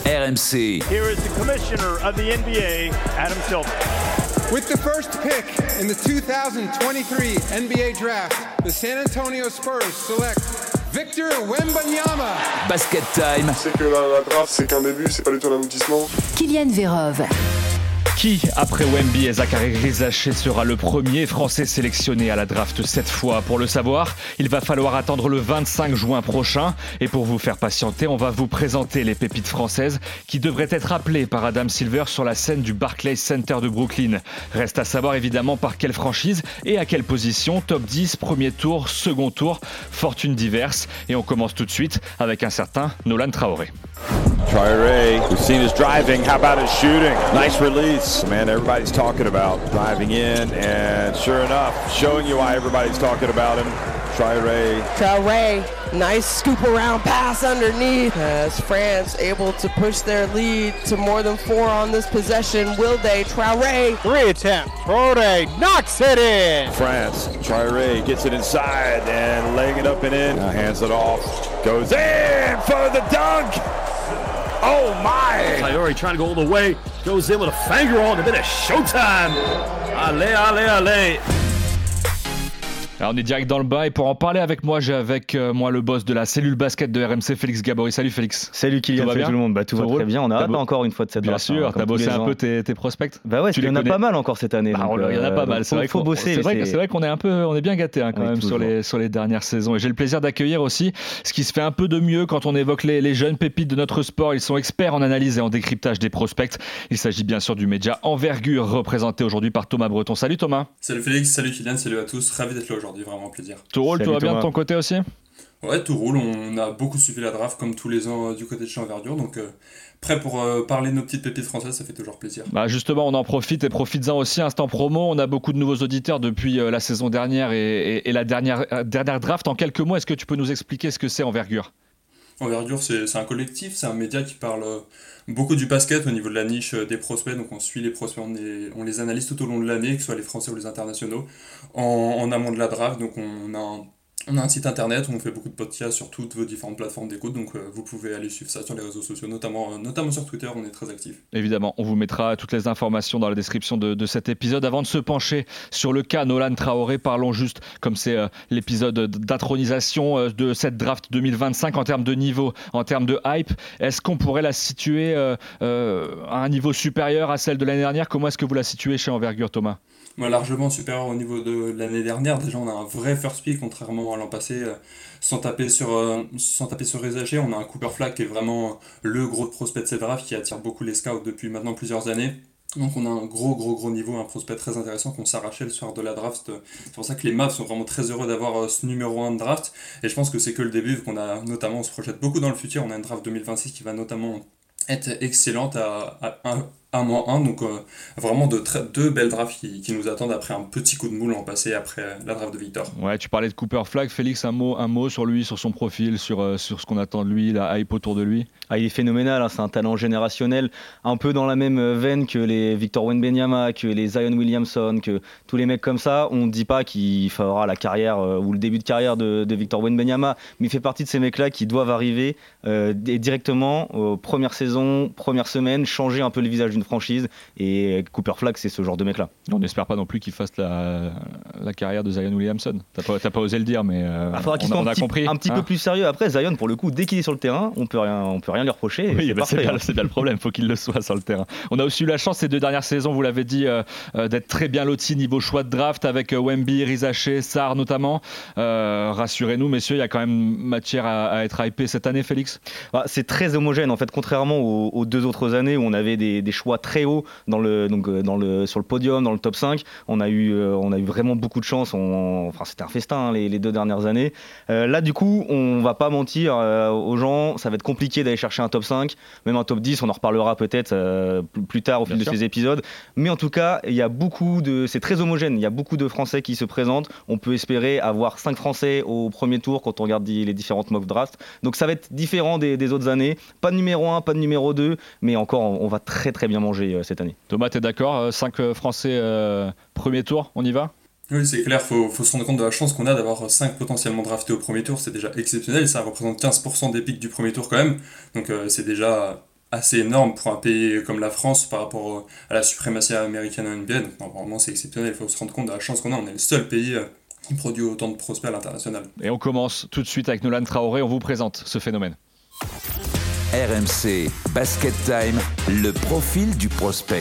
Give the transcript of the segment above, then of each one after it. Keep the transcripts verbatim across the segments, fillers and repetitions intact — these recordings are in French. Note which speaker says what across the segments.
Speaker 1: R M C.
Speaker 2: Here is the commissioner of the N B A, Adam Silver.
Speaker 3: With the first pick in the two thousand twenty-three N B A draft, the San Antonio Spurs select Victor Wembanyama.
Speaker 1: Basket Time.
Speaker 4: C'est que la, la draft, c'est qu'un début, c'est pas du tout un aboutissement.
Speaker 5: Kylian Vérove.
Speaker 6: Qui, après Wemby et Zaccharie Rizaché, sera le premier Français sélectionné à la draft cette fois? Pour le savoir, il va falloir attendre le vingt-cinq juin prochain. Et pour vous faire patienter, on va vous présenter les pépites françaises qui devraient être appelées par Adam Silver sur la scène du Barclays Center de Brooklyn. Reste à savoir évidemment par quelle franchise et à quelle position. Top dix, premier tour, second tour, fortune diverse. Et on commence tout de suite avec un certain Nolan Traoré.
Speaker 7: Traoré, we've seen his driving, how about his shooting? Nice release. Man, everybody's talking about driving in, and sure enough, showing you why everybody's talking about him. Traoré.
Speaker 8: Traoré, nice scoop around pass underneath. As France able to push their lead to more than four on this possession. Will they? Traoré.
Speaker 2: Three attempt. Traoré knocks it in.
Speaker 7: France, Traoré gets it inside and laying it up and in. Now hands it off. Goes in for the dunk. Oh my!
Speaker 9: Traoré trying to go all the way. Goes in with a finger on. A bit of showtime. Allez, allez, allez.
Speaker 6: Alors on est direct dans le bas et pour en parler avec moi, j'ai avec euh, moi le boss de la cellule basket de R M C, Félix Gabory. Salut Félix.
Speaker 10: Salut Kylian, salut tout le monde. Bah, tout, tout va roule. Très bien, on a hâte encore une fois de cette
Speaker 6: Bien
Speaker 10: draft.
Speaker 6: sûr,
Speaker 10: hein,
Speaker 6: t'as bossé un peu tes, tes prospects.
Speaker 10: Bah ouais,
Speaker 6: tu
Speaker 10: il y en a
Speaker 6: connais.
Speaker 10: pas mal encore cette année.
Speaker 6: Bah,
Speaker 10: donc,
Speaker 6: il y en a pas mal, c'est
Speaker 10: faut,
Speaker 6: vrai
Speaker 10: faut
Speaker 6: qu'on,
Speaker 10: bosser.
Speaker 6: C'est vrai,
Speaker 10: c'est...
Speaker 6: c'est vrai qu'on est un peu, on est bien gâtés hein, quand oui, même sur les, sur les dernières saisons. Et j'ai le plaisir d'accueillir aussi ce qui se fait un peu de mieux quand on évoque les, les jeunes pépites de notre sport. Ils sont experts en analyse et en décryptage des prospects. Il s'agit bien sûr du média Envergure, représenté aujourd'hui par Thomas Breton. Salut Thomas.
Speaker 11: Salut Félix, salut Kylian, salut à tous. Ravi d'être là aujourd'hui, vraiment un plaisir.
Speaker 6: Tout roule, tout va bien de ton côté aussi?
Speaker 11: Ouais, tout roule. On a beaucoup suivi la draft comme tous les ans euh, du côté de chez Envergure. Donc euh, prêt pour euh, parler de nos petites pépites françaises, ça fait toujours plaisir.
Speaker 6: Bah justement, on en profite et profites-en aussi. Instant promo, on a beaucoup de nouveaux auditeurs depuis euh, la saison dernière et, et, et la dernière, euh, dernière draft. En quelques mots, est-ce que tu peux nous expliquer ce que c'est Envergure?
Speaker 11: Envergure, c'est, c'est un collectif, c'est un média qui parle euh, beaucoup du basket au niveau de la niche euh, des prospects. Donc on suit les prospects, on, est, on les analyse tout au long de l'année, que ce soit les Français ou les internationaux, en, en amont de la draft. Donc on a un On a un site internet où on fait beaucoup de podcasts sur toutes vos différentes plateformes d'écoute, donc euh, vous pouvez aller suivre ça sur les réseaux sociaux, notamment, euh, notamment sur Twitter, on est très actifs.
Speaker 6: Évidemment, on vous mettra toutes les informations dans la description de, de cet épisode. Avant de se pencher sur le cas Nolan Traoré, parlons juste, comme c'est euh, l'épisode d'intronisation euh, de cette draft deux mille vingt-cinq en termes de niveau, en termes de hype. Est-ce qu'on pourrait la situer euh, euh, à un niveau supérieur à celle de l'année dernière? Comment est-ce que vous la situez chez Envergure, Thomas?
Speaker 11: Moi, largement supérieur au niveau de l'année dernière. Déjà, on a un vrai first pick, contrairement à l'an passé. Euh, sans taper sur, euh, sans taper sur Rizaché, on a un Cooper Flag qui est vraiment le gros prospect de cette draft qui attire beaucoup les scouts depuis maintenant plusieurs années. Donc on a un gros gros gros niveau, un prospect très intéressant qu'on s'arrachait le soir de la draft. C'est pour ça que les Mavs sont vraiment très heureux d'avoir ce numéro un de draft. Et je pense que c'est que le début, vu qu'on a notamment, on se projette beaucoup dans le futur. On a une draft deux mille vingt-six qui va notamment être excellente à, à, à un moins un, donc euh, vraiment de très, deux belles drafts qui, qui nous attendent après un petit coup de moule en passé après la draft de Victor.
Speaker 6: Ouais, tu parlais de Cooper Flag, Félix, un mot, un mot sur lui, sur son profil, sur, euh, sur ce qu'on attend de lui, la hype autour de lui.
Speaker 10: Ah, il est phénoménal, hein, c'est un talent générationnel, un peu dans la même veine que les Victor Wembanyama, que les Zion Williamson, que tous les mecs comme ça. On ne dit pas qu'il fera la carrière euh, ou le début de carrière de, de Victor Wembanyama, mais il fait partie de ces mecs-là qui doivent arriver euh, directement aux premières saisons, premières semaines, changer un peu le visage d'une franchise, et Cooper Flag c'est ce genre de mec là.
Speaker 6: On n'espère pas non plus qu'il fasse la, la carrière de Zion Williamson, t'as pas, t'as pas osé le dire, mais euh,
Speaker 10: ah, faudra qu'il
Speaker 6: on,
Speaker 10: soit
Speaker 6: on
Speaker 10: un
Speaker 6: a
Speaker 10: petit,
Speaker 6: compris
Speaker 10: un petit hein peu plus sérieux. Après Zion, pour le coup, dès qu'il est sur le terrain, on peut rien, on peut rien lui reprocher.
Speaker 6: Oui,
Speaker 10: c'est,
Speaker 6: bah
Speaker 10: parfait,
Speaker 6: c'est, bien,
Speaker 10: hein.
Speaker 6: c'est bien le problème, faut qu'il le soit sur le terrain. On a aussi eu la chance ces deux dernières saisons, vous l'avez dit, euh, euh, d'être très bien lotis niveau choix de draft avec euh, Wemby, Rizaché, Sarr notamment. Euh, rassurez-nous messieurs, il y a quand même matière à, à être hypé cette année, Félix.
Speaker 10: Bah, c'est très homogène en fait, contrairement aux, aux deux autres années où on avait des, des choix très hauts dans le, donc, dans le, sur le podium, dans le top cinq. On a eu, euh, on a eu vraiment beaucoup de chance. On, enfin, c'était un festin hein, les, les deux dernières années. Euh, là, du coup, on va pas mentir euh, aux gens, ça va être compliqué d'aller chercher un top cinq, même un top dix. On en reparlera peut-être euh, plus tard au fil Bien de sûr. ces épisodes. Mais en tout cas, il y a beaucoup de, c'est très homogène. Il y a beaucoup de Français qui se présentent. On peut espérer avoir cinq Français au premier tour quand on regarde les différentes mock drafts. Donc ça va être différent des, des autres années. Pas de numéro un, pas de numéro deux, mais encore, on va très très bien manger euh, cette année.
Speaker 6: Thomas, t'es d'accord? cinq Français euh, premier tour, on y va?
Speaker 11: Oui, c'est clair, il faut, faut se rendre compte de la chance qu'on a d'avoir cinq potentiellement draftés au premier tour, c'est déjà exceptionnel, et ça représente quinze pour cent des pics du premier tour quand même, donc euh, c'est déjà assez énorme pour un pays comme la France par rapport à la suprématie américaine en N B A. Donc normalement c'est exceptionnel, il faut se rendre compte de la chance qu'on a. On est le seul pays qui produit autant de prospects à l'international.
Speaker 6: Et on commence tout de suite avec Nolan Traoré, on vous présente ce phénomène.
Speaker 1: R M C Basket Time, le profil du prospect.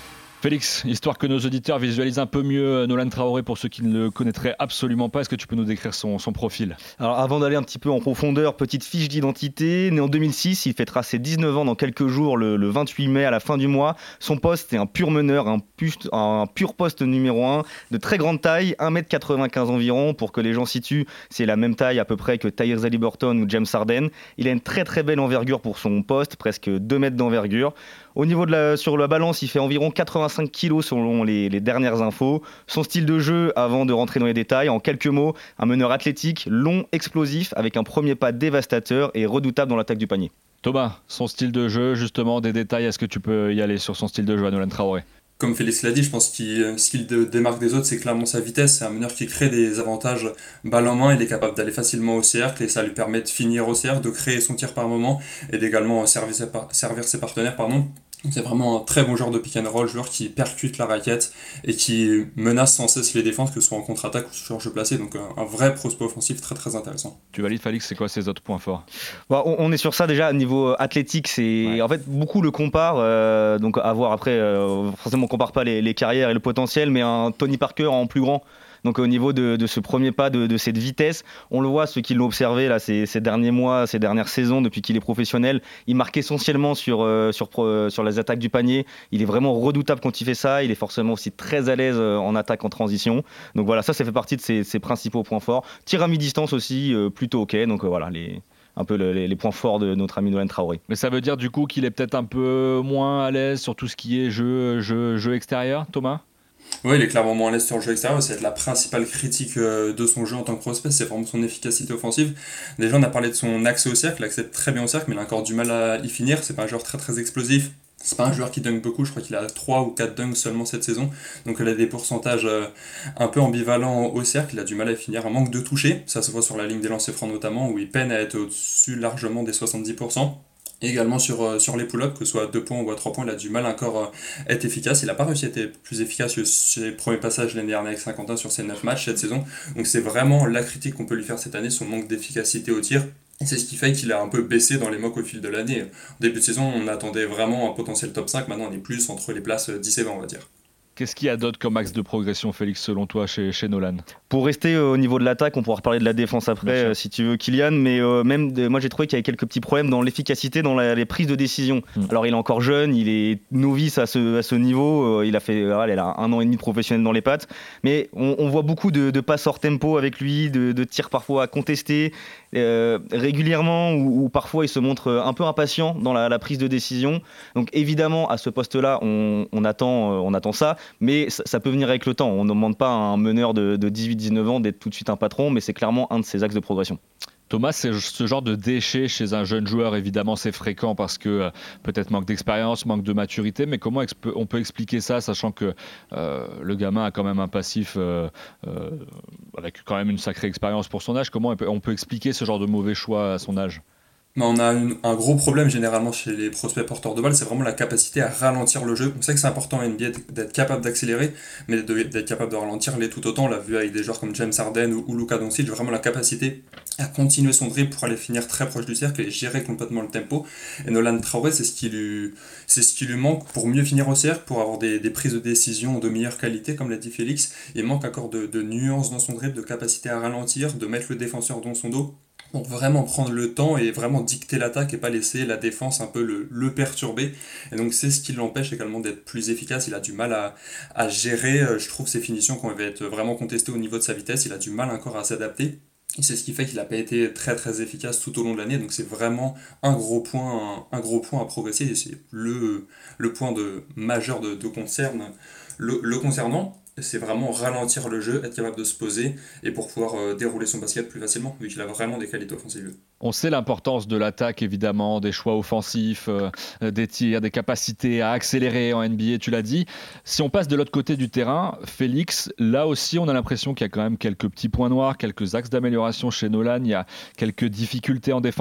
Speaker 6: Félix, histoire que nos auditeurs visualisent un peu mieux Nolan Traoré pour ceux qui ne le connaîtraient absolument pas, est-ce que tu peux nous décrire son, son profil ?
Speaker 10: Alors avant d'aller un petit peu en profondeur, petite fiche d'identité. Né en deux mille six, il fêtera ses dix-neuf ans dans quelques jours, le, le vingt-huit mai à la fin du mois. Son poste est un pur meneur, un, pust, un pur poste numéro un, de très grande taille, un mètre quatre-vingt-quinze environ. Pour que les gens situent, c'est la même taille à peu près que Tyrese Haliburton ou James Harden. Il a une très très belle envergure pour son poste, presque deux mètres d'envergure. Au niveau de la, sur la balance, il fait environ quatre-vingt-cinq kilos selon les, les dernières infos. Son style de jeu, avant de rentrer dans les détails, en quelques mots, un meneur athlétique, long, explosif, avec un premier pas dévastateur et redoutable dans l'attaque du panier.
Speaker 6: Thomas, son style de jeu, justement, des détails, est-ce que tu peux y aller sur son style de jeu à Nolan Traoré ?
Speaker 11: Comme Félix l'a dit, je pense que ce qu'il démarque des autres, c'est clairement sa vitesse. C'est un meneur qui crée des avantages balle en main. Il est capable d'aller facilement au cercle et ça lui permet de finir au cercle, de créer son tir par moment et d'également servir ses, par- servir ses partenaires. Pardon. C'est vraiment un très bon joueur de pick and roll, joueur qui percute la raquette et qui menace sans cesse les défenses, que ce soit en contre-attaque ou sur jeu placé. Donc un, un vrai prospect offensif très très intéressant.
Speaker 6: Tu valides, Félix, c'est quoi ses autres points forts ?
Speaker 10: Bon, on, on est sur ça déjà, niveau athlétique, c'est ouais. En fait beaucoup le comparent, euh, donc à voir après, euh, forcément on compare pas les, les carrières et le potentiel, mais un Tony Parker en plus grand. Donc au niveau de, de ce premier pas, de, de cette vitesse, on le voit, ceux qui l'ont observé là, ces, ces derniers mois, ces dernières saisons, depuis qu'il est professionnel, il marque essentiellement sur, euh, sur, euh, sur les attaques du panier. Il est vraiment redoutable quand il fait ça. Il est forcément aussi très à l'aise en attaque en transition. Donc voilà, ça, ça fait partie de ses, ses principaux points forts. Tir à mi-distance aussi, euh, plutôt ok. Donc euh, voilà, les... un peu les, les points forts de notre ami Nolan Traoré.
Speaker 6: Mais ça veut dire du coup qu'il est peut-être un peu moins à l'aise sur tout ce qui est jeu, jeu, jeu extérieur, Thomas ?
Speaker 11: Oui, il est clairement moins à l'aise sur le jeu extérieur, c'est la principale critique de son jeu en tant que prospect, c'est vraiment son efficacité offensive. Déjà, on a parlé de son accès au cercle, il accède très bien au cercle, mais il a encore du mal à y finir, c'est pas un joueur très très explosif. C'est pas un joueur qui dunk beaucoup, je crois qu'il a trois ou quatre dunks seulement cette saison, donc il a des pourcentages un peu ambivalents au cercle, il a du mal à finir, un manque de toucher, ça se voit sur la ligne des lancers francs notamment, où il peine à être au-dessus largement des soixante-dix pour cent. Et également sur, euh, sur les pull-ups, que ce soit à deux points ou à trois points, il a du mal encore à euh, être efficace. Il n'a pas réussi à être plus efficace que ses premiers passages l'année dernière avec Saint-Quentin sur ses neuf matchs cette saison. Donc c'est vraiment la critique qu'on peut lui faire cette année, son manque d'efficacité au tir. Et c'est ce qui fait qu'il a un peu baissé dans les mocks au fil de l'année. Au début de saison, on attendait vraiment un potentiel top cinq, maintenant on est plus entre les places dix et vingt, on va dire.
Speaker 6: Qu'est-ce qu'il y a d'autre comme axe de progression, Félix, selon toi, chez, chez Nolan ?
Speaker 10: Pour rester euh, au niveau de l'attaque, on pourra reparler de la défense après, euh, si tu veux, Kylian, mais euh, même de, moi j'ai trouvé qu'il y avait quelques petits problèmes dans l'efficacité, dans la, les prises de décision. Mmh. Alors il est encore jeune, il est novice à ce, à ce niveau, euh, il a fait euh, il a un an et demi de professionnel dans les pattes, mais on, on voit beaucoup de, de passes hors tempo avec lui, de, de tirs parfois à contester, euh, régulièrement, ou, ou parfois il se montre un peu impatient dans la, la prise de décision. Donc évidemment, à ce poste-là, on, on, attend, euh, on attend ça, mais ça, ça peut venir avec le temps. On ne demande pas à un meneur de, de dix-huit dix-neuf ans d'être tout de suite un patron, mais c'est clairement un de ses axes de progression.
Speaker 6: Thomas, c'est ce genre de déchet chez un jeune joueur, évidemment c'est fréquent parce que euh, peut-être manque d'expérience, manque de maturité, mais comment exp- on peut expliquer ça, sachant que euh, le gamin a quand même un passif euh, euh, avec quand même une sacrée expérience pour son âge. Comment on peut, on peut expliquer ce genre de mauvais choix à son âge ?
Speaker 11: Mais on a une, un gros problème généralement chez les prospects porteurs de balle, c'est vraiment la capacité à ralentir le jeu. On sait que c'est important en N B A d'être capable d'accélérer, mais de, d'être capable de ralentir l'est tout autant. On l'a vu avec des joueurs comme James Harden ou, ou Luka Doncic, vraiment la capacité à continuer son dribble pour aller finir très proche du cercle et gérer complètement le tempo. Et Nolan Traoré, c'est ce qui lui, c'est ce qui lui manque pour mieux finir au cercle, pour avoir des, des prises de décision de meilleure qualité, comme l'a dit Félix. Il manque encore de, de nuances dans son dribble, de capacité à ralentir, de mettre le défenseur dans son dos. Donc vraiment prendre le temps et vraiment dicter l'attaque et pas laisser la défense un peu le, le perturber. Et donc c'est ce qui l'empêche également d'être plus efficace. Il a du mal à, à gérer, je trouve, ses finitions qui vont être vraiment contestées au niveau de sa vitesse. Il a du mal encore à s'adapter. Et c'est ce qui fait qu'il n'a pas été très très efficace tout au long de l'année. Donc c'est vraiment un gros point, un, un gros point à progresser. Et c'est le, le point de, majeur de, de concerne, le, le concernant. C'est vraiment ralentir le jeu, être capable de se poser et pour pouvoir euh, dérouler son basket plus facilement, vu qu'il a vraiment des qualités offensives.
Speaker 6: On sait l'importance de l'attaque, évidemment, des choix offensifs, euh, des tirs, des capacités à accélérer en N B A, tu l'as dit. Si on passe de l'autre côté du terrain, Félix, là aussi, on a l'impression qu'il y a quand même quelques petits points noirs, quelques axes d'amélioration chez Nolan. Il y a quelques difficultés en défense aussi ?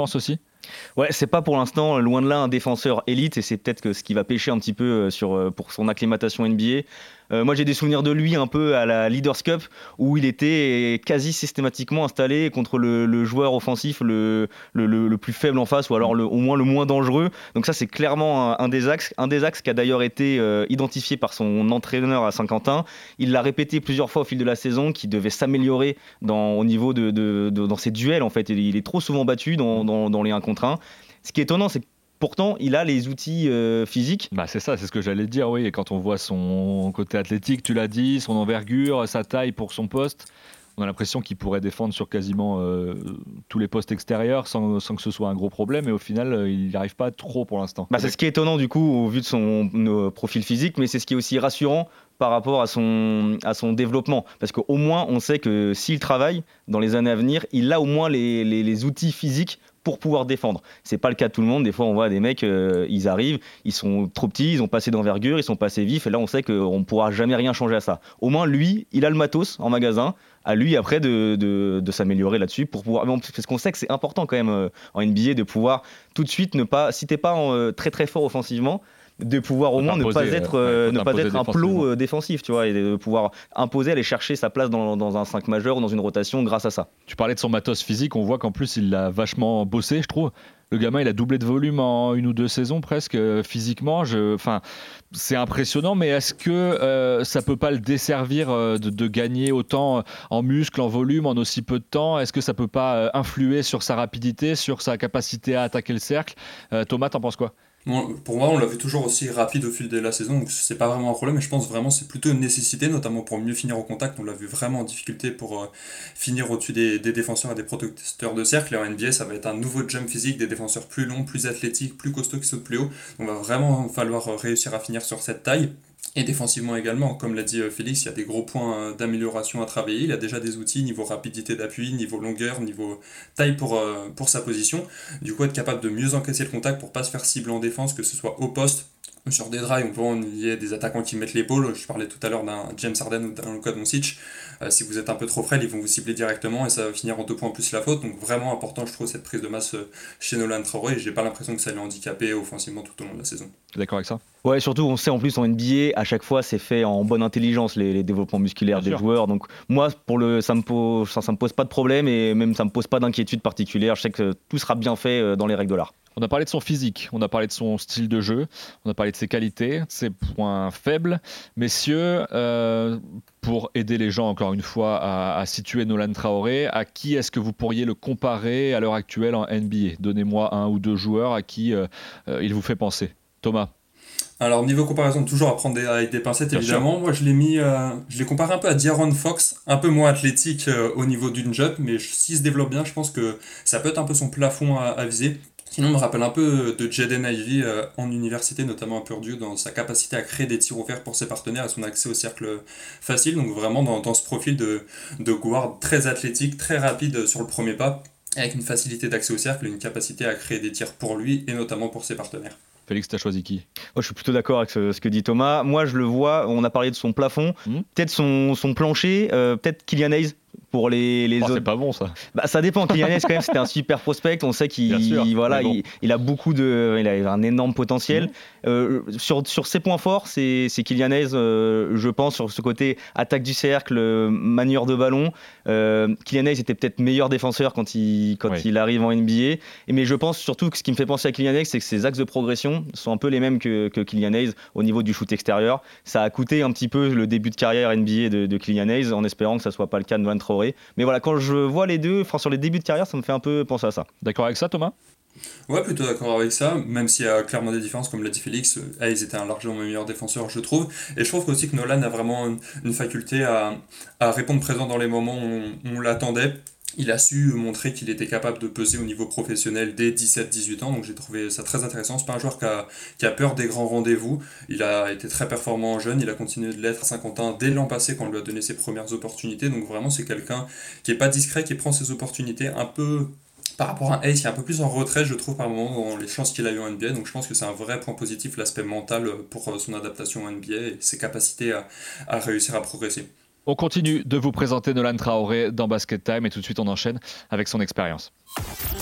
Speaker 10: Ouais, c'est pas pour l'instant, loin de là, un défenseur élite, et c'est peut-être que ce qui va pêcher un petit peu sur, pour son acclimatation N B A. Euh, moi, j'ai des souvenirs de lui un peu à la Leaders Cup, où il était quasi systématiquement installé contre le, le joueur offensif le, le, le, le plus faible en face, ou alors le, au moins le moins dangereux. Donc ça, c'est clairement un, un des axes, un des axes qui a d'ailleurs été euh, identifié par son entraîneur à Saint-Quentin. Il l'a répété plusieurs fois au fil de la saison, qu'il devait s'améliorer dans, au niveau de, de, de dans ses duels. En fait, il est trop souvent battu dans, dans, dans les un contre un. Ce qui est étonnant, c'est que pourtant, il a les outils euh, physiques.
Speaker 6: Bah c'est ça, c'est ce que j'allais dire, oui. Et quand on voit son côté athlétique, tu l'as dit, son envergure, sa taille pour son poste, on a l'impression qu'il pourrait défendre sur quasiment euh, tous les postes extérieurs sans, sans que ce soit un gros problème. Et au final, euh, il n'y arrive pas trop pour l'instant.
Speaker 10: Bah, c'est ce qui est étonnant du coup au vu de son euh, profil physique, mais c'est ce qui est aussi rassurant par rapport à son, à son développement. Parce qu'au moins, on sait que s'il travaille dans les années à venir, il a au moins les, les, les outils physiques pour pouvoir défendre. C'est pas le cas de tout le monde. Des fois, on voit des mecs, euh, ils arrivent, ils sont trop petits, ils ont pas assez d'envergure, ils sont pas assez vifs, et là, on sait qu'on ne pourra jamais rien changer à ça. Au moins, lui, il a le matos en magasin, à lui après de, de, de s'améliorer là-dessus pour pouvoir. Parce qu'on sait que c'est important quand même euh, en N B A de pouvoir tout de suite ne pas, si t'es pas en, euh, très très fort offensivement, de pouvoir au moins ne pas être, euh, ne pas être un plot euh, défensif, tu vois, et de pouvoir imposer, aller chercher sa place dans, dans un cinq majeur ou dans une rotation grâce à ça.
Speaker 6: Tu parlais de son matos physique, on voit qu'en plus il l'a vachement bossé, je trouve. Le gamin, il a doublé de volume en une ou deux saisons presque, euh, physiquement. Je, enfin, c'est impressionnant, mais est-ce que euh, ça peut pas le desservir euh, de, de gagner autant en muscle, en volume, en aussi peu de temps ? Est-ce que ça peut pas euh, influer sur sa rapidité, sur sa capacité à attaquer le cercle ? euh, Thomas, t'en penses quoi ?
Speaker 11: Bon, pour moi, on l'a vu toujours aussi rapide au fil de la saison, donc c'est pas vraiment un problème, mais je pense vraiment que c'est plutôt une nécessité, notamment pour mieux finir au contact. On l'a vu vraiment en difficulté pour euh, finir au-dessus des, des défenseurs et des protecteurs de cercle. Et en N B A, ça va être un nouveau jump physique, des défenseurs plus longs, plus athlétiques, plus costauds qui sautent plus haut. Donc, il va vraiment falloir réussir à finir sur cette taille. Et défensivement également, comme l'a dit Félix, il y a des gros points d'amélioration à travailler. Il a déjà des outils niveau rapidité d'appui, niveau longueur, niveau taille pour, euh, pour sa position. Du coup, être capable de mieux encaisser le contact pour pas se faire cibler en défense, que ce soit au poste, sur des drives, on peut en y a des attaquants qui mettent l'épaule. Je parlais tout à l'heure d'un James Harden ou d'un Luka Doncic. Euh, si vous êtes un peu trop frêle, ils vont vous cibler directement et ça va finir en deux points plus la faute. Donc vraiment important, je trouve, cette prise de masse chez Nolan Traoré. Et j'ai pas l'impression que ça l'ait handicapé offensivement tout au long de la saison.
Speaker 6: Tu es d'accord avec ça ?
Speaker 10: Ouais, surtout on sait en plus en N B A, à chaque fois c'est fait en bonne intelligence les, les développements musculaires Bien des sûr. joueurs. Donc moi, pour le, ça me pose, ça, ça me pose pas de problème et même ça me pose pas d'inquiétude particulière. Je sais que tout sera bien fait dans les règles de l'art.
Speaker 6: On a parlé de son physique, on a parlé de son style de jeu, on a parlé de ses qualités, de ses points faibles. Messieurs, euh, pour aider les gens encore une fois à, à situer Nolan Traoré, à qui est-ce que vous pourriez le comparer à l'heure actuelle en N B A ? Donnez-moi un ou deux joueurs à qui euh, euh, il vous fait penser. Thomas ?
Speaker 11: Alors niveau comparaison, toujours à prendre des, avec des pincettes Bien évidemment, sûr. Moi je l'ai mis, euh, je l'ai comparé un peu à De'Aaron Fox, un peu moins athlétique euh, au niveau d'une jump, mais s'il se développe bien, je pense que ça peut être un peu son plafond à, à viser. Sinon, on me rappelle un peu de Jaden Ivey euh, en université, notamment à Purdue, dans sa capacité à créer des tirs ouverts pour ses partenaires et son accès au cercle facile. Donc vraiment dans, dans ce profil de, de guard très athlétique, très rapide sur le premier pas, avec une facilité d'accès au cercle et une capacité à créer des tirs pour lui et notamment pour ses partenaires.
Speaker 6: Félix, t'as choisi qui ?
Speaker 10: Oh, je suis plutôt d'accord avec ce, ce que dit Thomas. Moi, je le vois, on a parlé de son plafond, mmh. peut-être son, son plancher, euh, peut-être Killian Hayes. Pour les, les
Speaker 6: oh,
Speaker 10: autres.
Speaker 6: C'est pas bon ça.
Speaker 10: Bah, ça dépend. Kylian Hayes quand même c'était un super prospect. On sait qu'il sûr, voilà bon. il, il a beaucoup de, il a un énorme potentiel. Mmh. Euh, sur sur ses points forts, c'est c'est Kylian Hayes, euh, je pense sur ce côté attaque du cercle, manière de ballon. Euh, Kylian Hayes était peut-être meilleur défenseur quand il quand oui. il arrive en N B A. Et, mais je pense surtout que ce qui me fait penser à Kylian Hayes, c'est que ses axes de progression sont un peu les mêmes que que Kylian Hayes au niveau du shoot extérieur. Ça a coûté un petit peu le début de carrière N B A de, de Kylian Hayes, en espérant que ça soit pas le cas de Nolan Traoré. Mais voilà, quand je vois les deux, enfin sur les débuts de carrière, ça me fait un peu penser à ça.
Speaker 6: D'accord avec ça, Thomas ?
Speaker 11: Ouais, plutôt d'accord avec ça, même s'il y a clairement des différences, comme l'a dit Félix, Hayes était un largement meilleur défenseur, je trouve. Et je trouve aussi que Nolan a vraiment une, une faculté à, à répondre présent dans les moments où on, on l'attendait. Il a su montrer qu'il était capable de peser au niveau professionnel dès dix-sept dix-huit ans, donc j'ai trouvé ça très intéressant. C'est pas un joueur qui a, qui a peur des grands rendez-vous. Il a été très performant en jeune, il a continué de l'être à Saint-Quentin dès l'an passé quand on lui a donné ses premières opportunités. Donc vraiment, c'est quelqu'un qui est pas discret, qui prend ses opportunités un peu par rapport à Hayes, qui est un peu plus en retrait, je trouve, par moment, dans les chances qu'il a eu en N B A. Donc je pense que c'est un vrai point positif, l'aspect mental pour son adaptation en N B A et ses capacités à, à réussir à progresser.
Speaker 6: On continue de vous présenter Nolan Traoré dans Basket Time et tout de suite on enchaîne avec son expérience.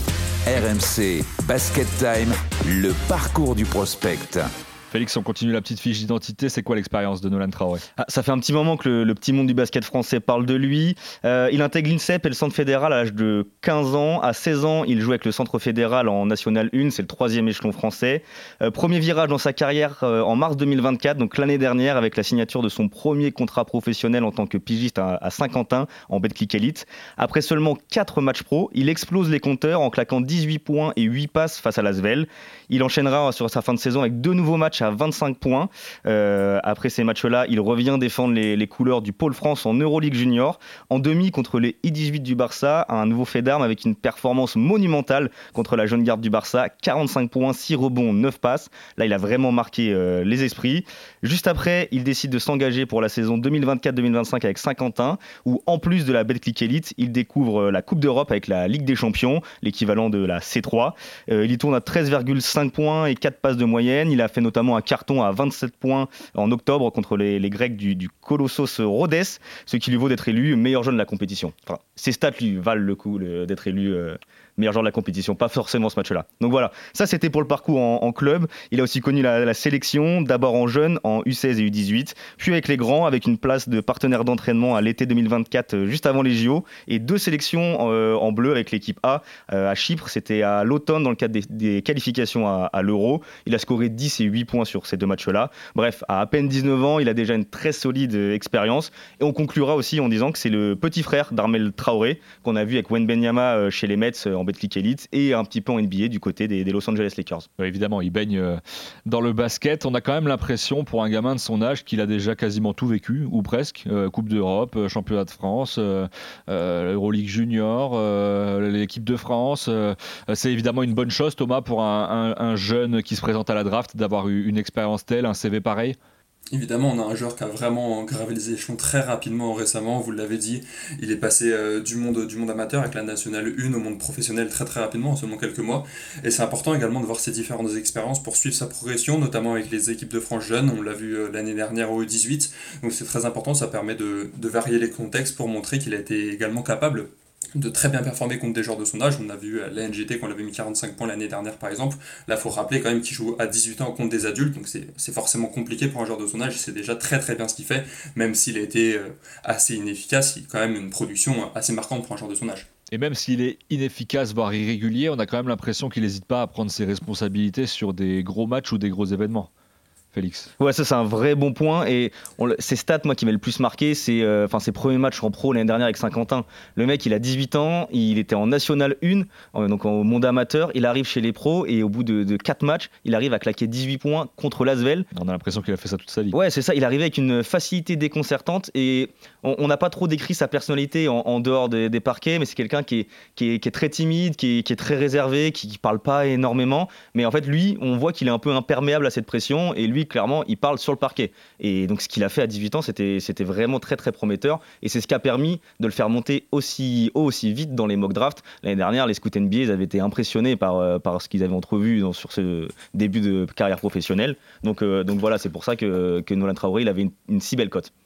Speaker 1: R M C Basket Time, le parcours du prospect.
Speaker 6: Félix, on continue la petite fiche d'identité. C'est quoi l'expérience de Nolan Traoré ?
Speaker 10: Ah, ça fait un petit moment que le, le petit monde du basket français parle de lui. Euh, il intègre l'INSEP et le centre fédéral à l'âge de quinze ans. À seize ans, il joue avec le centre fédéral en National un. C'est le troisième échelon français. Euh, premier virage dans sa carrière euh, en mars deux mille vingt-quatre, donc l'année dernière, avec la signature de son premier contrat professionnel en tant que pigiste à, à Saint-Quentin en Betclic Elite. Après seulement quatre matchs pro, il explose les compteurs en claquant dix-huit points et huit passes face à l'Asvel. Il enchaînera sur sa fin de saison avec deux nouveaux matchs à vingt-cinq points. Euh, après ces matchs-là, il revient défendre les, les couleurs du Pôle France en Euroleague Junior. En demi contre les I dix-huit du Barça, un nouveau fait d'armes avec une performance monumentale contre la jeune garde du Barça. quarante-cinq points, six rebonds, neuf passes. Là, il a vraiment marqué euh, les esprits. Juste après, il décide de s'engager pour la saison deux mille vingt-quatre deux mille vingt-cinq avec Saint-Quentin, où en plus de la Betclic Elite, il découvre la Coupe d'Europe avec la Ligue des Champions, l'équivalent de la C trois. Euh, il y tourne à treize virgule cinq points et quatre passes de moyenne. Il a fait notamment un carton à vingt-sept points en octobre contre les, les Grecs du, du Colossos Rhodes, ce qui lui vaut d'être élu meilleur jeune de la compétition. Enfin, ses stats lui valent le coup le, d'être élu euh, meilleur joueur de la compétition, pas forcément ce match-là. Donc voilà, ça c'était pour le parcours en, en club. Il a aussi connu la, la sélection, d'abord en jeune, en U seize et U dix-huit, puis avec les grands, avec une place de partenaire d'entraînement à l'été deux mille vingt-quatre, juste avant les J O, et deux sélections euh, en bleu avec l'équipe A euh, à Chypre. C'était à l'automne dans le cadre des, des qualifications à, à l'Euro. Il a scoré dix et huit points sur ces deux matchs-là. Bref, à à peine dix-neuf ans, il a déjà une très solide expérience. Et on conclura aussi en disant que c'est le petit frère d'Armel Traoré, qu'on a vu avec Wembanyama chez les Mets en Betclic Elite et un petit peu en N B A du côté des, des Los Angeles Lakers.
Speaker 6: Ouais, évidemment, il baigne dans le basket. On a quand même l'impression, pour un gamin de son âge, qu'il a déjà quasiment tout vécu, ou presque. Euh, Coupe d'Europe, Championnat de France, euh, euh, Euroleague Junior, euh, l'équipe de France. Euh, c'est évidemment une bonne chose, Thomas, pour un, un, un jeune qui se présente à la draft, d'avoir eu une expérience telle, un C V pareil.
Speaker 11: Évidemment, on a un joueur qui a vraiment gravé les échelons très rapidement récemment, vous l'avez dit, il est passé euh, du, monde, du monde amateur avec la Nationale un au monde professionnel très très rapidement, en seulement quelques mois, et c'est important également de voir ses différentes expériences pour suivre sa progression, notamment avec les équipes de France jeunes, on l'a vu euh, l'année dernière au U dix-huit, donc c'est très important, ça permet de, de varier les contextes pour montrer qu'il a été également capable de très bien performer contre des joueurs de son âge. On a vu à l'A N G T qu'on avait mis quarante-cinq points l'année dernière par exemple. Là, il faut rappeler quand même qu'il joue à dix-huit ans contre des adultes, donc c'est, c'est forcément compliqué pour un joueur de son âge. C'est déjà très très bien ce qu'il fait, même s'il a été assez inefficace, il a quand même une production assez marquante pour un joueur de son âge.
Speaker 6: Et même s'il est inefficace, voire irrégulier, on a quand même l'impression qu'il n'hésite pas à prendre ses responsabilités sur des gros matchs ou des gros événements. Félix.
Speaker 10: Ouais, ça c'est un vrai bon point. Et on, ces stats, moi, qui m'a le plus marqué, c'est euh, ses premiers matchs en pro l'année dernière avec Saint-Quentin. Le mec, il a dix-huit ans, il était en National un, euh, donc au monde amateur. Il arrive chez les pros et au bout de, de quatre matchs, il arrive à claquer dix-huit points contre l'Asvel.
Speaker 6: On a l'impression qu'il a fait ça toute sa vie.
Speaker 10: Ouais, c'est ça. Il arrivait avec une facilité déconcertante et on n'a pas trop décrit sa personnalité en, en dehors des, des parquets, mais c'est quelqu'un qui est, qui est, qui est très timide, qui est, qui est très réservé, qui ne parle pas énormément. Mais en fait, lui, on voit qu'il est un peu imperméable à cette pression et lui, clairement, il parle sur le parquet. Et donc, ce qu'il a fait à dix-huit ans, c'était, c'était vraiment très, très prometteur. Et c'est ce qui a permis de le faire monter aussi haut, aussi vite dans les mock drafts. L'année dernière, les scouts N B A, ils avaient été impressionnés par, par ce qu'ils avaient entrevu dans, sur ce début de carrière professionnelle. Donc, euh, donc voilà, c'est pour ça que, que Nolan Traoré, il avait une, une si belle cote.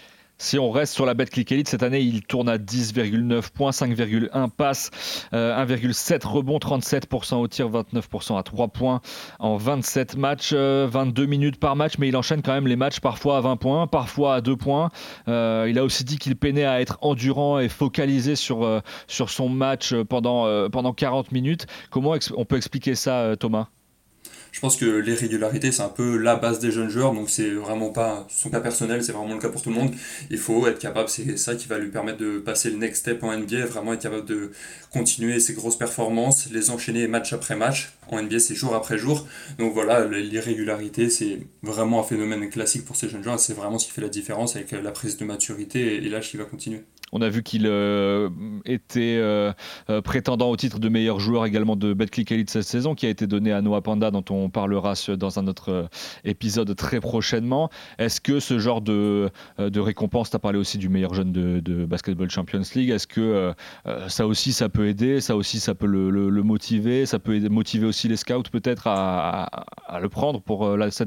Speaker 6: Si on reste sur la Betclic Elite, cette année, il tourne à dix virgule neuf points, cinq virgule un passes, euh, un virgule sept rebonds, trente-sept pour cent au tir, vingt-neuf pour cent à trois points en vingt-sept matchs, euh, vingt-deux minutes par match, mais il enchaîne quand même les matchs parfois à vingt points, parfois à deux points. Euh, il a aussi dit qu'il peinait à être endurant et focalisé sur, euh, sur son match pendant, euh, pendant quarante minutes. Comment ex- on peut expliquer ça, euh, Thomas ?
Speaker 11: Je pense que l'irrégularité, c'est un peu la base des jeunes joueurs, donc c'est vraiment pas son cas personnel, c'est vraiment le cas pour tout le monde. Il faut être capable, c'est ça qui va lui permettre de passer le next step en N B A, vraiment être capable de continuer ses grosses performances, les enchaîner match après match. En N B A, c'est jour après jour. Donc voilà, l'irrégularité, c'est vraiment un phénomène classique pour ces jeunes joueurs, c'est vraiment ce qui fait la différence avec la prise de maturité, et l'âge qui va continuer.
Speaker 6: On a vu qu'il euh, était euh, euh, prétendant au titre de meilleur joueur également de Betclic Elite cette saison, qui a été donné à Noah Panda, dont on parlera dans un autre épisode très prochainement. Est-ce que ce genre de, de récompense, tu as parlé aussi du meilleur jeune de, de Basketball Champions League, est-ce que euh, ça aussi ça peut aider, ça aussi ça peut le, le, le motiver, ça peut aider, motiver aussi les scouts peut-être à, à, à le prendre pour euh, la, cette draft ?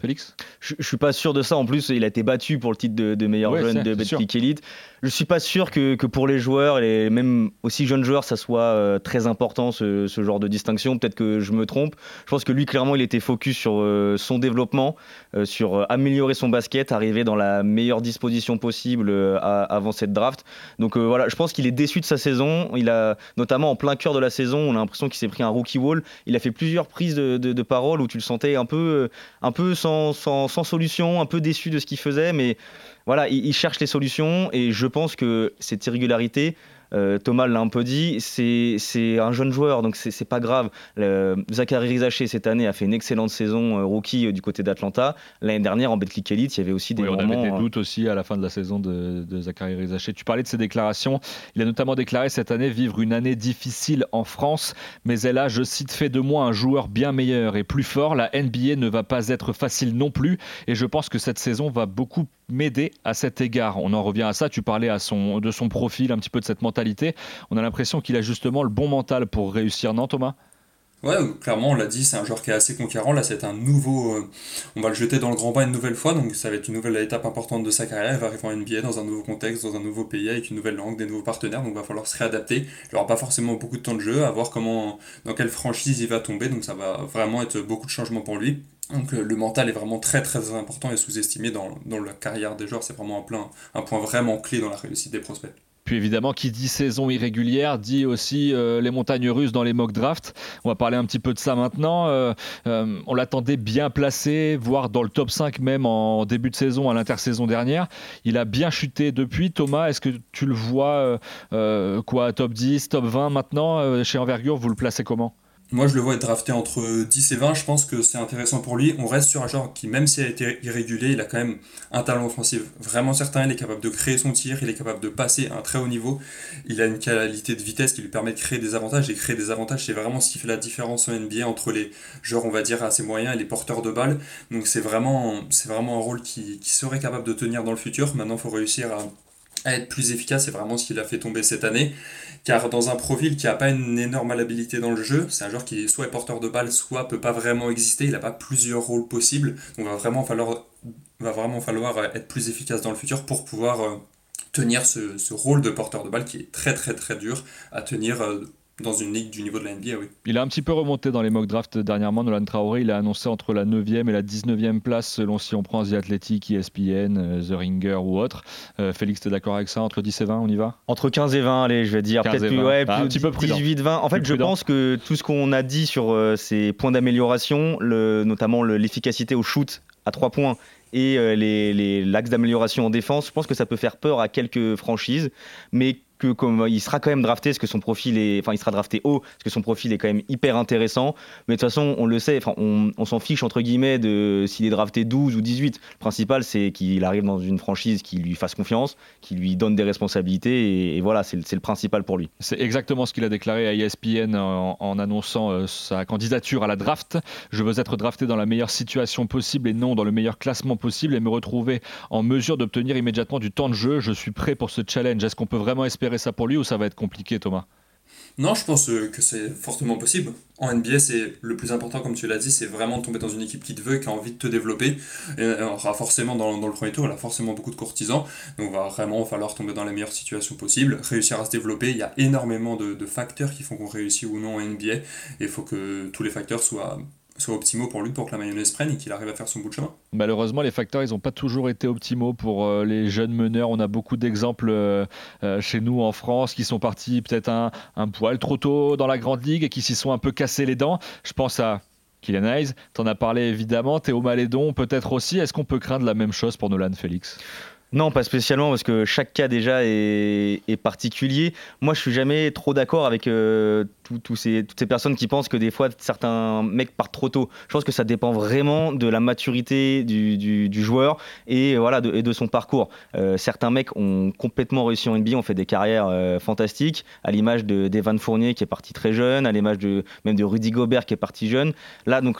Speaker 6: Félix ?
Speaker 10: Je, je suis pas sûr de ça. En plus, il a été battu pour le titre de, de meilleur
Speaker 6: ouais,
Speaker 10: jeune
Speaker 6: c'est,
Speaker 10: de
Speaker 6: c'est
Speaker 10: Betclic Elite. Je suis pas sûr que, que pour les joueurs et même aussi jeunes joueurs, ça soit euh, très important ce, ce genre de distinction. Peut-être que je me trompe. Je pense que lui, clairement, il était focus sur euh, son développement, euh, sur euh, améliorer son basket, arriver dans la meilleure disposition possible euh, à, avant cette draft. Donc euh, voilà, je pense qu'il est déçu de sa saison. Il a notamment en plein cœur de la saison, on a l'impression qu'il s'est pris un rookie wall. Il a fait plusieurs prises de, de, de parole où tu le sentais un peu, un peu sans, sans, sans solution, un peu déçu de ce qu'il faisait, mais voilà, il, il cherche les solutions et je pense que cette irrégularité, euh, Thomas l'a un peu dit, c'est, c'est un jeune joueur, donc c'est, c'est pas grave. Le, Zachary Rizaché, cette année, a fait une excellente saison euh, rookie euh, du côté d'Atlanta. L'année dernière, en Betclic Elite, il y avait aussi des
Speaker 6: oui,
Speaker 10: moments...
Speaker 6: on avait des
Speaker 10: euh...
Speaker 6: doutes aussi à la fin de la saison de, de Zachary Rizaché. Tu parlais de ses déclarations. Il a notamment déclaré cette année vivre une année difficile en France, mais elle a, je cite, fait de moi un joueur bien meilleur et plus fort. La N B A ne va pas être facile non plus, et je pense que cette saison va beaucoup m'aider à cet égard. On en revient à ça, tu parlais à son, de son profil, un petit peu de cette mentalité. On a l'impression qu'il a justement le bon mental pour réussir, non Thomas ?
Speaker 11: Ouais, clairement, on l'a dit, c'est un joueur qui est assez conquérant. Là, c'est un nouveau... Euh, on va le jeter dans le grand bain une nouvelle fois, donc ça va être une nouvelle étape importante de sa carrière. Il va arriver en N B A dans un nouveau contexte, dans un nouveau pays, avec une nouvelle langue, des nouveaux partenaires, donc il va falloir se réadapter. Il n'aura pas forcément beaucoup de temps de jeu, à voir comment, dans quelle franchise il va tomber, donc ça va vraiment être beaucoup de changements pour lui. Donc le, le mental est vraiment très très important et sous-estimé dans, dans la carrière des joueurs. C'est vraiment un, plein, un point vraiment clé dans la réussite des prospects.
Speaker 6: Puis évidemment, qui dit saison irrégulière, dit aussi euh, les montagnes russes dans les mock drafts. On va parler un petit peu de ça maintenant. Euh, euh, on l'attendait bien placé, voire dans le top cinq même en début de saison, à l'intersaison dernière. Il a bien chuté depuis. Thomas, est-ce que tu le vois euh, euh, quoi, top dix, top vingt maintenant euh, chez Envergure, vous le placez comment ?
Speaker 11: Moi, je le vois être drafté entre dix et vingt. Je pense que c'est intéressant pour lui. On reste sur un joueur qui, même s'il a été irrégulier, il a quand même un talent offensif vraiment certain. Il est capable de créer son tir, il est capable de passer à un très haut niveau. Il a une qualité de vitesse qui lui permet de créer des avantages. Et créer des avantages, c'est vraiment ce qui fait la différence en N B A entre les joueurs, on va dire, assez moyens et les porteurs de balles. Donc c'est vraiment, c'est vraiment un rôle qui, qui serait capable de tenir dans le futur. Maintenant, il faut réussir à... à être plus efficace, c'est vraiment ce qui l'a fait tomber cette année, car dans un profil qui n'a pas une énorme malhabilité dans le jeu, c'est un joueur qui soit est porteur de balle, soit peut pas vraiment exister, il n'a pas plusieurs rôles possibles, donc va vraiment falloir, va vraiment falloir être plus efficace dans le futur pour pouvoir euh, tenir ce, ce rôle de porteur de balle qui est très très très dur à tenir euh, dans une ligue du niveau de la N B A, oui.
Speaker 6: Il a un petit peu remonté dans les mock drafts dernièrement. Nolan Traoré, il a annoncé entre la neuvième et la dix-neuvième place selon si on prend The Athletic, E S P N, The Ringer ou autre. Euh, Félix, t'es d'accord avec ça ? Entre dix et vingt, on y va ?
Speaker 10: Entre quinze et vingt, allez, je vais dire. Peut-être plus, ouais, ah, plus un petit peu prudent. dix-huit vingt. En fait, plus je prudent. Pense que tout ce qu'on a dit sur euh, ces points d'amélioration, le, notamment le, l'efficacité au shoot à trois points et euh, les, les, l'axe d'amélioration en défense, je pense que ça peut faire peur à quelques franchises, mais que comme il sera quand même drafté, parce que son profil est, enfin il sera drafté haut, parce que son profil est quand même hyper intéressant. Mais de toute façon, on le sait, enfin on, on s'en fiche entre guillemets de s'il est drafté douze ou dix-huit. Le principal, c'est qu'il arrive dans une franchise qui lui fasse confiance, qui lui donne des responsabilités, et, et voilà, c'est, c'est le principal pour lui.
Speaker 6: C'est exactement ce qu'il a déclaré à E S P N en, en annonçant euh, sa candidature à la draft. Je veux être drafté dans la meilleure situation possible et non dans le meilleur classement possible, et me retrouver en mesure d'obtenir immédiatement du temps de jeu. Je suis prêt pour ce challenge. Est-ce qu'on peut vraiment espérer ça pour lui ou ça va être compliqué, Thomas ?
Speaker 11: Non, je pense que c'est fortement possible. En N B A, c'est le plus important, comme tu l'as dit, c'est vraiment de tomber dans une équipe qui te veut et qui a envie de te développer. Et on aura forcément, dans, dans le premier tour, il y a forcément beaucoup de courtisans. Donc il va vraiment falloir tomber dans les meilleures situations possibles, réussir à se développer. Il y a énormément de, de facteurs qui font qu'on réussit ou non en N B A. Et il faut que tous les facteurs soient... soit optimaux pour lui, pour que la mayonnaise prenne et qu'il arrive à faire son bout de chemin.
Speaker 6: Malheureusement, les facteurs, ils n'ont pas toujours été optimaux pour euh, les jeunes meneurs. On a beaucoup d'exemples euh, euh, chez nous en France qui sont partis peut-être un, un poil trop tôt dans la grande ligue et qui s'y sont un peu cassés les dents. Je pense à Killian Hayes, t'en as parlé évidemment, Théo Malédon peut-être aussi. Est-ce qu'on peut craindre la même chose pour Nolan, Félix ?
Speaker 10: Non, pas spécialement, parce que chaque cas déjà est, est particulier. Moi, je suis jamais trop d'accord avec euh, tout, tout ces, toutes ces personnes qui pensent que des fois, certains mecs partent trop tôt. Je pense que ça dépend vraiment de la maturité du, du, du joueur et, voilà, de, et de son parcours. Euh, certains mecs ont complètement réussi en N B A, ont fait des carrières euh, fantastiques, à l'image de, d'Evan Fournier qui est parti très jeune, à l'image de, même de Rudy Gobert qui est parti jeune. Là, donc... Euh,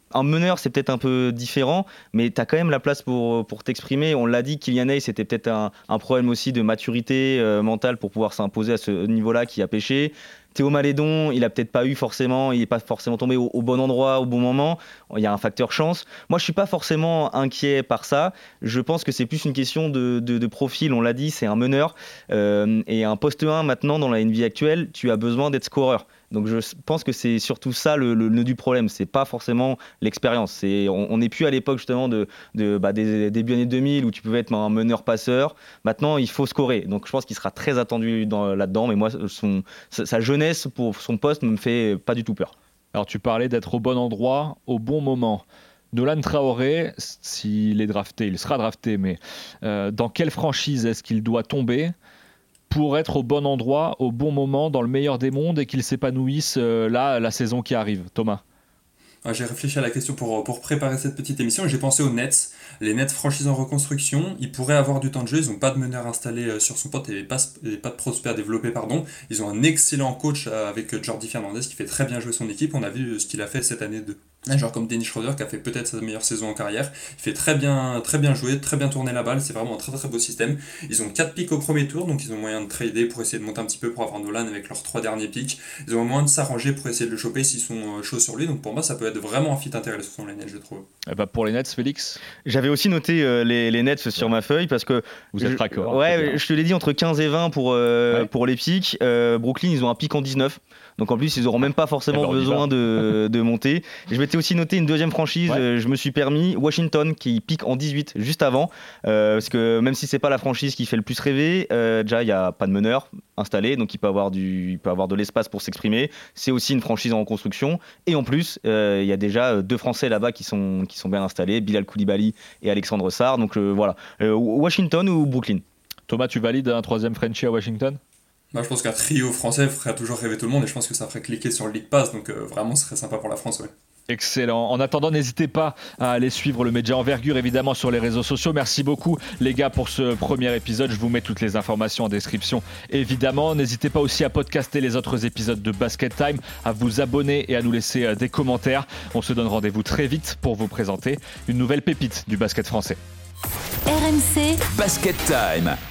Speaker 10: un meneur, c'est peut-être un peu différent, mais tu as quand même la place pour, pour t'exprimer. On l'a dit, Kylian Hayes, c'était peut-être un, un problème aussi de maturité euh, mentale pour pouvoir s'imposer à ce niveau-là qui a pêché. Théo Malédon, il a peut-être pas eu forcément, il n'est pas forcément tombé au, au bon endroit, au bon moment. Il y a un facteur chance. Moi, je suis pas forcément inquiet par ça. Je pense que c'est plus une question de, de, de profil. On l'a dit, c'est un meneur. Euh, et un poste un, maintenant, dans la N B A actuelle, tu as besoin d'être scoreur. Donc je pense que c'est surtout ça le, le nœud du problème, c'est pas forcément l'expérience. C'est, on n'est plus à l'époque justement de, de, bah, des début années deux mille où tu pouvais être un meneur-passeur. Maintenant, il faut scorer. Donc je pense qu'il sera très attendu dans, là-dedans. Mais moi, son, sa, sa jeunesse pour son poste ne me fait pas du tout peur.
Speaker 6: Alors tu parlais d'être au bon endroit, au bon moment. Nolan Traoré, s'il est drafté, il sera drafté, mais euh, dans quelle franchise est-ce qu'il doit tomber pour être au bon endroit, au bon moment, dans le meilleur des mondes et qu'il s'épanouisse euh, là, la saison qui arrive? Thomas?
Speaker 11: J'ai réfléchi à la question pour, pour préparer cette petite émission et j'ai pensé aux Nets. Les Nets, franchise en reconstruction, ils pourraient avoir du temps de jeu, ils n'ont pas de meneur installé sur son poste et pas, et pas de prospect à développer, pardon. Ils ont un excellent coach avec Jordi Fernandez qui fait très bien jouer son équipe. On a vu ce qu'il a fait cette année de un joueur comme Dennis Schroeder qui a fait peut-être sa meilleure saison en carrière. Il fait très bien, très bien jouer, très bien tourner la balle, c'est vraiment un très très beau système. Ils ont quatre picks au premier tour, donc ils ont moyen de trader pour essayer de monter un petit peu pour avoir Nolan avec leurs trois derniers picks. Ils ont moyen de s'arranger pour essayer de le choper s'ils sont chauds sur lui, donc pour moi ça peut être vraiment un fit intéressant les Nets, je trouve.
Speaker 6: Et bah pour les Nets, Félix?
Speaker 10: J'avais aussi noté euh, les, les Nets sur ma feuille parce que
Speaker 6: vous êtes raccord.
Speaker 10: Ouais, je te l'ai dit, entre quinze et vingt pour, euh, ouais. pour les picks. Euh, Brooklyn, ils ont un pick en dix-neuf. Donc en plus, ils n'auront même pas forcément eh ben, besoin de, de monter. Je m'étais aussi noté une deuxième franchise, ouais. euh, je me suis permis Washington qui pique en dix-huit juste avant. Euh, parce que même si c'est pas la franchise qui fait le plus rêver, euh, déjà il n'y a pas de meneur installé, donc il peut avoir, du, il peut avoir de l'espace pour s'exprimer. C'est aussi une franchise en reconstruction. Et en plus, euh, il y a déjà deux Français là-bas qui sont, qui sont bien installés, Bilal Koulibaly et Alexandre Sarr. Donc euh, voilà, euh, Washington ou Brooklyn?
Speaker 6: Thomas, tu valides un troisième Frenchie à Washington?
Speaker 11: Bah, je pense qu'un trio français ferait toujours rêver tout le monde et je pense que ça ferait cliquer sur le League Pass, donc euh, vraiment ce serait sympa pour la France, ouais.
Speaker 6: Excellent. En attendant, n'hésitez pas à aller suivre le Média Envergure, évidemment, sur les réseaux sociaux. Merci beaucoup, les gars, pour ce premier épisode. Je vous mets toutes les informations en description, évidemment. N'hésitez pas aussi à podcaster les autres épisodes de Basket Time, à vous abonner et à nous laisser des commentaires. On se donne rendez-vous très vite pour vous présenter une nouvelle pépite du basket français.
Speaker 1: R M C Basket Time.